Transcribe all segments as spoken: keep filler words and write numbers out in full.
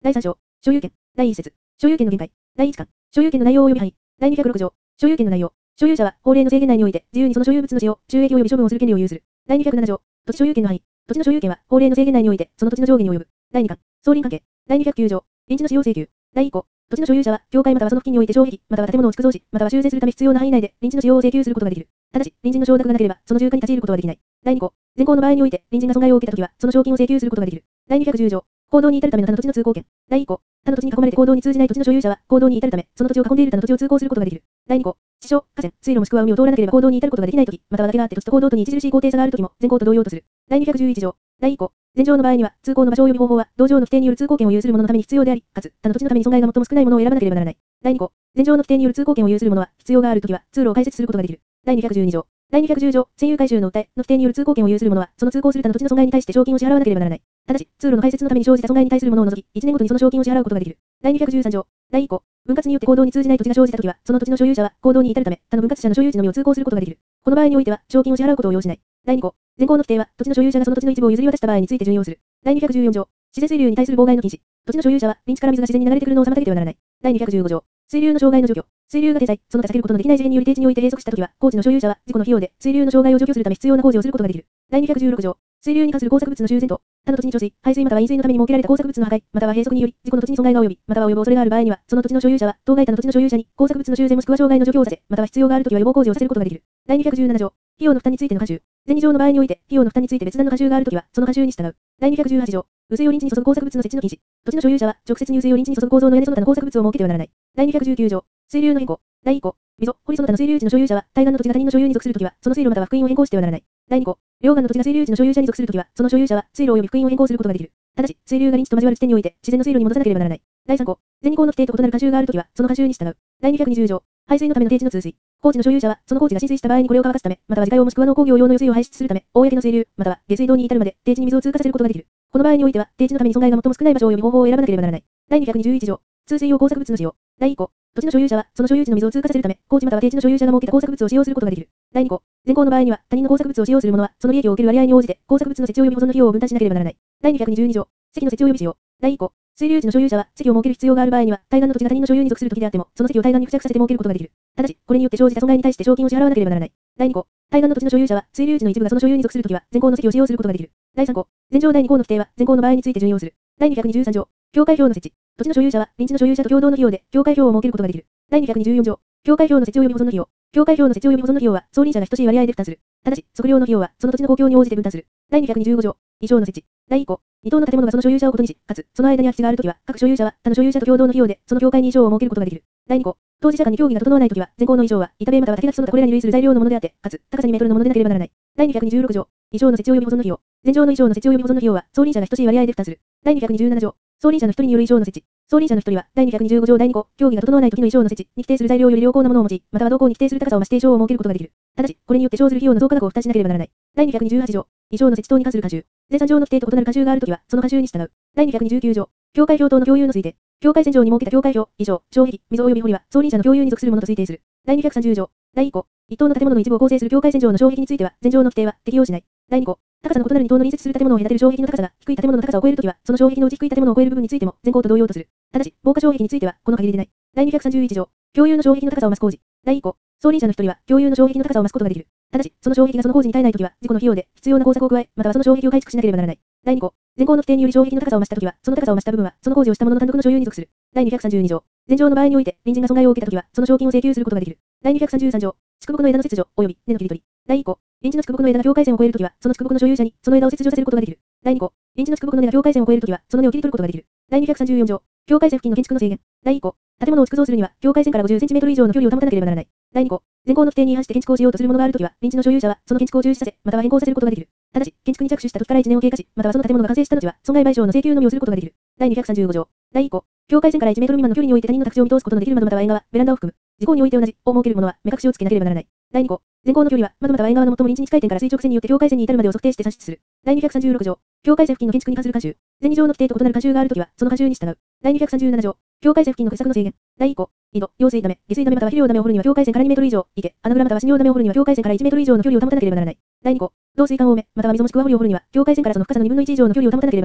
だいさん章、所有権。だいいっ節、所有権の限界。だいいち巻、所有権の内容及び範囲。だいにひゃくろく条、所有権の内容。所有者は法令の制限内において自由にその所有物の使用、収益及び処分をする権利を有する。だいにひゃくなな条、土地所有権の範囲。土地の所有権は法令の制限内においてその土地の上下に及ぶ。だいに巻、相隣関係。だいにひゃくきゅう条、臨地の使用請求。だいい項、土地の所有者は境界またはその付近において障壁または建物を築造し、または修繕するため必要な範囲内で臨地の使用を請求することができる。ただし、隣人の承諾がなければその住家に立ち入ることはできない。だいに項、前項の場合において隣人が損害を受けたときはその賞金を請求することができる。だいにひゃくじゅう条、行動に至るための他の土地の通行権。だいい項、他の土地に囲まれて行動に通じない土地の所有者は行動に至るためその土地を囲んでいる他の土地を通行することができる。だいに項、地上、河川、水路もしくは海を通らなければ行動に至ることができないとき、または崖があって土地と行動とに著しい高低差があるときも前項と同様とする。だいにひゃくじゅういち条、だいい項、前条の場合には通行の場所及び方法は同条の規定による通行権を有する者のために必要であり、かつ他の土地のために損害が最も少ないものを選ばなければならない。だいに項、前条の規定による通行権を有する者は必要があるときは通路を開設することができる。だいにひゃくじゅうに条、だいにひゃくじゅう条、占有回収の訴えの規定による通行権を有する者はその通行する他の土地の損害に対して賞金を支払わなければならない。ただし、通路の開設のために生じた損害に対するものを除き、いちねんごとにその賞金を支払うことができる。だいにひゃくじゅうさん条、だいい項、分割によって行動に通じない土地が生じたときは、その土地の所有者は行動に至るため、他の分割者の所有地のみを通行することができる。この場合においては、賞金を支払うことを要しない。だいに項、前項の規定は、土地の所有者がその土地の一部を譲り渡した場合について準用する。だいにひゃくじゅうよん条、自然水流に対する妨害の禁止。土地の所有者は、林地から水が自然に流れてくるのを妨げてはならない。だいにひゃくじゅうご条、水流の障害の除去。水流が点在、その他避けることのできない事変により低地において閉塞したときは、工地の所有者は、事故の費用で水流の障害を除去するため必要な工事をすることができる。だいにひゃくじゅうろく条、水流に関する工作物の修繕と、他の土地に貯水、排水または飲水のために設けられた工作物の破壊、または閉塞により、事故の土地に損害が及び、または及ぶ恐れがある場合には、その土地の所有者は、当該他の土地の所有者に、工作物の修繕もしくは障害の除去をさせ、または必要があるときは予防工事をさせることができる。だいにひゃくじゅうなな条、費用の負担についての慣習。前に条の場合において、費用の負担について別段の慣習があるときは、その慣習に従う。だいにひゃくじゅうはち条、雨水を林地に注ぐ工作物の設置の禁止。土地の所有者は、直接に雨水を林地に注ぐ構造の屋根その他の工作物を設けてはならない。だいにひゃくじゅうきゅう条、水流の変更。だいい項、溝、堀その他の水流地の所有者は、対岸の土地が他人の所有に属するときは、その水路または幅員を変更してはならない。だいに項、両岸の土地が水流地の所有者に属するときは、その所有者は水路及び幅員を変更することができる。ただし、水流が林地と交わる地点において、自然の水路に戻さなければならない。だいさん項、前に項の規定と異なる慣習があるときは、その慣習に従う。だいにひゃくにじゅう条、排水のための低地の通水。工地の所有者は、その工事が浸水した場合にこれを乾かすため、または自家用もしくは農工業用の余水を排出するため、公の水流、または下水道に至るまで低地に水を通過させることができる。この場合においては、低地のために損害が最も少ない場所及び方法を選ばなければならない。だいにひゃくにじゅういち条、通水用工作物の使用。だいい項、土地の所有者は、その所有地の水を通過させるため、工地または低地の所有者が設けた工作物を使用することができる。だいに項、前項の場合には、他人の工作物を使用する者は、その利益を受ける割合に応じて、工作物の設置及び保存の費用を分担しなければならない。だいにひゃくにじゅうに条、積の設置及び使用。だいい項、水流地の所有者は、積を設ける必要がある場合には、対岸の土地が他人の所有に属するときであっても、その積を対岸に付着させて設けることができる。ただし、これによって生じた損害に対して賞金を支払わなければならない。だいに項、対岸の土地の所有者は、水流地の一部がその所有に属するときは、前項の積を使用することができる。だいさん項、前条だいに項の規定は、前項の場合について準用する。だいにひゃくにじゅうさん条、境界標の設置。土地の所有者は、臨地の所有者と共同の費用で、境界標を設けることができる。だいにひゃくにじゅうよん条、境界標の設置及び保存の費用。境界標の設置及び保存の費用は、相鄰者が等しい割合で負担する。ただし、測量の費用は、その土地の公共に応じて分担する。だいにひゃくにじゅうご条、以上の設置。だいい項、に棟の建物がその所有者を異にし、かつ、その間に空き地があるときは、各所有者は、他の所有者と共同の費用で、その境界に以上を設けることができる。だいに項、当事者間に協議が整わないときは、前項の以上は、板塀または竹垣その他これらに類する材料のものであって、かつ、高さにメートルのものでなければならない。だいにひゃくにじゅうろく条、以上の設置及び保存の費用。前条の以上の設置及び保存の費用は、相鄰者が等しい割合で負担する。だいにひゃくにじゅうなな条、相隣者の一人による以上の設置。相隣者の一人は、だいにひゃくにじゅうご条だいに項、協議が整わない時の以上の設置に規定する材料より良好なものを用い、または同項に規定する高さを増して以上を設けることができる。ただし、これによって生ずる費用の増加額を負担しなければならない。だいにひゃくにじゅうはち条、以上の設置等に関する慣習。前さん条の規定と異なる慣習があるときは、その慣習に従う。だいにひゃくにじゅうきゅう条、境界表等の共有の推定。境界線上に設けた境界表、以上、障壁、溝及び堀は、相隣者の共有に属するものと推定する。だいにひゃくさんじゅう条、だいい項、一棟の建物の一部を構成する境界線上の障壁については、前条の規定は適用しない。だいに項、高さの異なる二棟の隣接する建物を隔てる障壁の高さが低い建物の高さを超えるときは、その障壁のうち低い建物を超える部分についても前項と同様とする。ただし、防火障壁については、この限りでない。だいにひゃくさんじゅういち条、共有の障壁の高さを増す工事。だいい項、相隣者の一人は共有の障壁の高さを増すことができる。ただし、その障壁がその工事に耐えないときは、事故の費用で必要な工作を加え、またはその障壁を改築しなければならない。だいに項、前項の規定により障壁の高さを増したときは、その高さを増した部分は、その工事をした者の単独の所有に属する。だいにひゃくさんじゅうに条、前条の場合において、隣人が損害を受けたときは、その賞金を請求することができる。だいにひゃくさんじゅうさん条、竹木の枝の切除、及び根の切り取り。だいい項、隣地の竹木の枝が境界線を越えるときは、その竹木の所有者にその枝を切除させることができる。だいに項、隣地の竹木の根が境界線を越えるときは、その根を切り取ることができる。だいにひゃくさんじゅうよん条、境界線付近の建築の制限。だいい項、建物を築造するには、境界線からごじゅっセンチメートル以上の距離を保たなければならない。だいに項、前項の規定に違反して建築をしようとするものがあるときは、隣地の所有者は、その建築を中止させ、または変更させることができる。ただし、建築に着手した時からいちねんを経過し、またはその建物が完成した後は、損害賠償の請求のみをすることができる。だいにひゃくさんじゅうご条、だいい項、境界線からいちメートル未満の距離において他人の宅地を見通すことのできる窓または縁側、ベランダを含む。事項において同じ、を設けるものは、目隠しをつけなければならない。だいに項、前項の距離は、窓または縁側の最も臨地に近い点から垂直線によって境界線に至るまでを測定して算出する。だいにひゃくさんじゅうろく条、境界線付近の建築に関する慣習。前に条の規定と異なる慣習があるときは、その慣習に従う。だいにひゃくさんじゅうなな条、境界線付近の掘削の制限。だいい項、井戸、用水ダメ、下水ダメまたは肥料ダメを掘るには境界線からにメートル以上、池、穴蔵または死尿ダメを掘るには境界線からいちメートル以上の距離を保たなければならない。だいに項、導水管多め、または水もしくは掘りを掘るには境界線からその深さのにぶんのいち以上の距離を保たなければならない。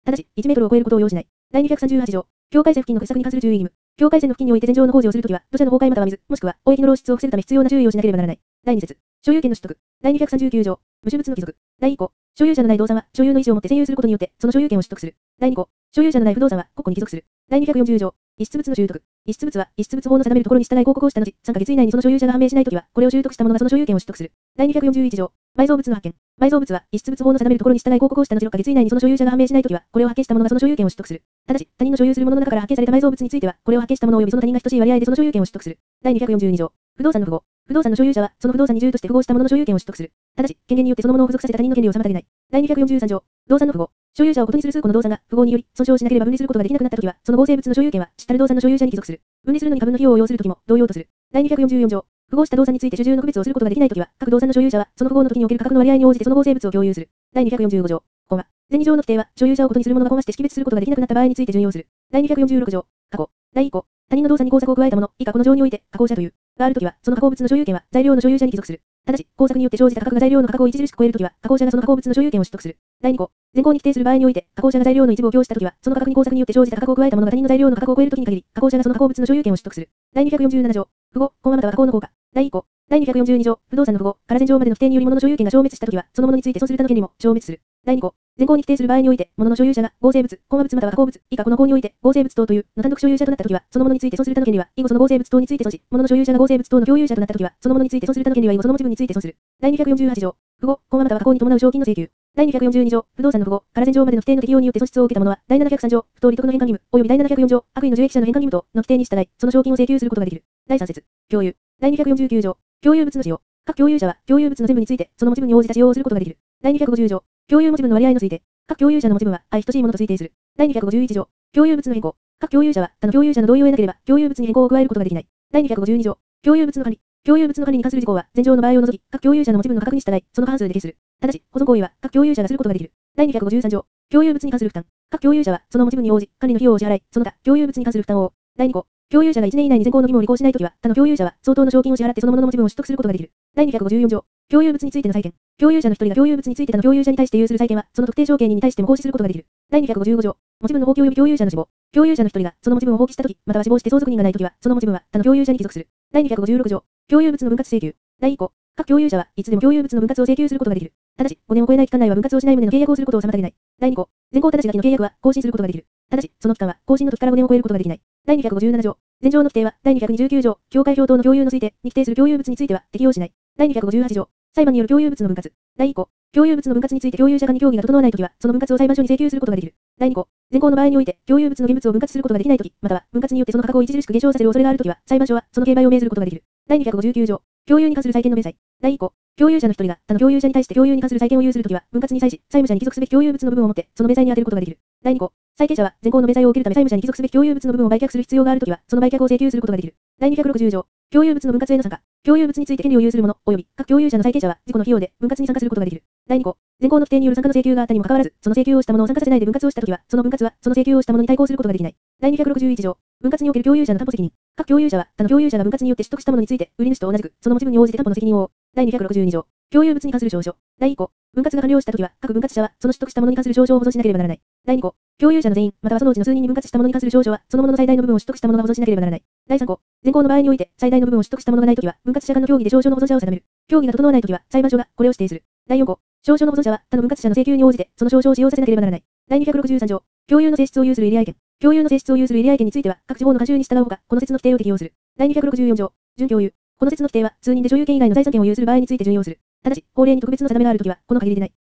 ただし、いちメートルを超えることを要しない。だいにひゃくさんじゅうはち条、境界線付近の掘削に関する注意義務。境界線の付近において天井の工事をするときは、土砂の崩壊または水、もしくは、大域の漏出を防ぐため必要な注意をしなければならない。だいに節、所有権の取得。だいにひゃくさんじゅうきゅう条、無種物の帰属。だいに項、所有者のない動産は、所有の意思をもって占有することによって、その所有権を取得する。だいに項、所有者のない不動産は、国庫に帰属する。だいにひゃくよんじゅう条、遺失物の習得。遺失物は、遺失物法の定めるところに従い広告をした後、さんかげつ以内にその所有者が判明しないときは、これを習得した者がその所有権を取得する。だいにひゃくよんじゅういち条、埋蔵物の発見。埋蔵物は、遺失物法の定めるところに従い広告をした後ろっかげつ以内にその所有者が判明しないときは、これを発見した者がその所有権を取得する。ただし、他人の所有するものの中から発見された埋蔵物については、これを発見した者及びその他人が等しい割合でその所有権を取得する。だいにひゃくよんじゅうに条、不動産の符号。不動産の所有者は、その不動産に従として符合した者の所有権を取得する。ただし、権限によってそのものを付属させた他人の権利を妨げない。だいにひゃくよんじゅうさん条、動産の符号。所有者を異にする数個の動産が、符号により、損傷しなければ分離することができなくなったときは、その合成物の所有権は、知ったる動産の所有者に帰属する。分離するのに株の費用を要するときも、同様とする。だいにひゃくよんじゅうよん条、符合した動産について主従の区別をすることができないときは、各動産の所有者は、その符合の時における価格の割合に応じてその合成物を共有する。だいにひゃくよんじゅうご条、コマ。前二条の規定は、所有者を異にするものがコマして識別することができなくなった場合について準用する。だいにひゃくよんじゅうろく条、過去。だいい項、他人の動産に工作を加えたもの、以下この条において、加工者という、があるときは、その加工物の所有権は、材料の所有者に帰属する。ただし、工作によって生じた価格が材料の価格を著しく超えるときは、加工者がその加工物の所有権を取得する。だいに項、前項に規定する場合において、加工者が材料の一部を供したときは、その価格に工作によって生じた価格を加えたものが他人の材料の価格を超えるときに限り、加工者がその加工物の所有権を取得する。だいにひゃくよんじゅうなな条、符号、コマまたは加工の効果。だいい項、だいにひゃくよんじゅうに条、不動産の符号から前条までの規定により物の所有権が消滅したときは、その物について損する他の権利も消滅する。だいに項、前項に規定する場合において、物の所有者が合成物、コマ物または加工物、以下この項において、合成物等というの単独所有者となったときは、その物について損する他の権利は、以後その合成物等について損し、物の所有者が合成物等の共有者となったときは、その物について損する他の権利は以後その持ち分について損する。だいにひゃくよんじゅうはち条、符号、コマまたは加工に伴う賞金の請求。だいにひゃくよんじゅうに条、不動産の符号から前条までの規定の適用によって損失を受けた者は、だいななひゃくさん条、不当利得の返還義務、及びだいななひゃくよん条、悪意の受益者の返還義務等の規定に従い、その賞金を請求することができる。だいさん節、共有。だいにひゃくよんじゅうきゅう条、共有物の使用。各共有者は、共有物の全部について、その持ち分に応じた使用をすることができる。だいにひゃくごじゅう条、共有持ち分の割合の推定。各共有者の持ち分は、相等しいものと推定する。だいにひゃくごじゅういち条、共有物の変更。各共有者は、他の共有者の同意を得なければ、共有物に変更を加えることができない。だいにひゃくごじゅうに条、共有物の管理。共有物の管理に関する事項は、前条の場合を除き、各共有者の持ち分の価格に従い、その過半数で決する。ただし、保存行為は、各共有者がすることができる。だいにひゃくごじゅうさん条、共有物に関する負担。各共有者は、その持ち分に応じ、管理の費用を支払い、その他、共有物に関する負担を。だいに項、共有者がいちねん以内に前項の義務を履行しないときは、他の共有者は、相当の賞金を支払ってそのものの持ち分を取得することができる。だいにひゃくごじゅうよん条、共有物についての債権。共有者の一人が共有物について他の共有者に対して有する債権は、その特定証券人に対しても行使することができる。だいにひゃくごじゅうご条、持ち分の放棄及び共有者の死亡。共有者の一人がその持ち分を放棄したとき、または死亡して相続人がないときは、その持ち分は他の共有者に帰属する。だいにひゃくごじゅうろく条、共有物の分割請求。だいい項、各共有者はいつでも共有物の分割を請求することができる。ただし、ごねんを超えない期間内は分割をしない旨の契約をすることを妨げない。だいに項、前項ただし書きの契約は更新することができる。ただし、その期間は更新の時からごねんを超えることができない。だいにひゃくごじゅうなな条、前条の規定はだいにひゃくにじゅうきゅう条、境界表等の共有の推定に規定する共有物については適用しない。だいにひゃくごじゅうはち条、裁判による共有物の分割。だいい項、共有物の分割について共有者間に協議が整わないときは、その分割を裁判所に請求することができる。だいに項、前項の場合において、共有物の現物を分割することができないとき、または分割によってその価格を著しく減少させる恐れがあるときは、裁判所はその競売を命ずることができる。だいにひゃくごじゅうきゅう条、共有に関する債権の明細。だいい項、共有者の一人が他の共有者に対して共有に関する債権を有するときは、分割に際し、債務者に帰属すべき共有物の部分を持って、その明細に当てることができる。だいに項、債権者は前項の明細を受けるため債務者に帰属すべき共有物の部分を売却する必要があるときは、その売却を請求することができる。だいにひゃくろくじゅう条、共有物の分割への参加。共有物について権利を有する者、及び各共有者の債権者は自己の費用で分割に参加することができる。だいに項、前項の規定による参加の請求があったにもかかわらず、その請求をした者を参加させないで分割をしたときは、その分割はその請求をした者に対抗することができない。だいにひゃくろくじゅういち条、分割における共有者の担保責任。各共有者は他の共有者が分割によって取得したものについて、売り主と同じくその持ち分に応じて担保の責任を負う。だいにひゃくろくじゅうに条、共有物に関する証書。だいい項、分割が完了したときは、各分割者はその取得したものに関する証書を保存しなければならない。だいに項、共有者の全員、またはそのうちの数人に分割したものに関する証書は、そのものの最大の部分を取得したものが保存しなければならない。だいさん項、前項の場合において、最大の部分を取得したものがないときは、分割者間の協議で証書の保存者を定める。協議が整わないときは、裁判所がこれを指定する。だいよん項、証書の保存者は他の分割者の請求に応じて、その証書を使用させなければならない。だいにひゃくろくじゅうさん条、共有の性質を有する入り合い権。共有の性質を有する入り合い権については、各地方の慣習に従うほか、この説の規定を適用する。だいにひゃくろくじゅうよん条、準共有。この説の規定は、数人で所有権以外の財産権を有する場合について準用する。ただし、法令に特別の定めがあるときは、この限りでない。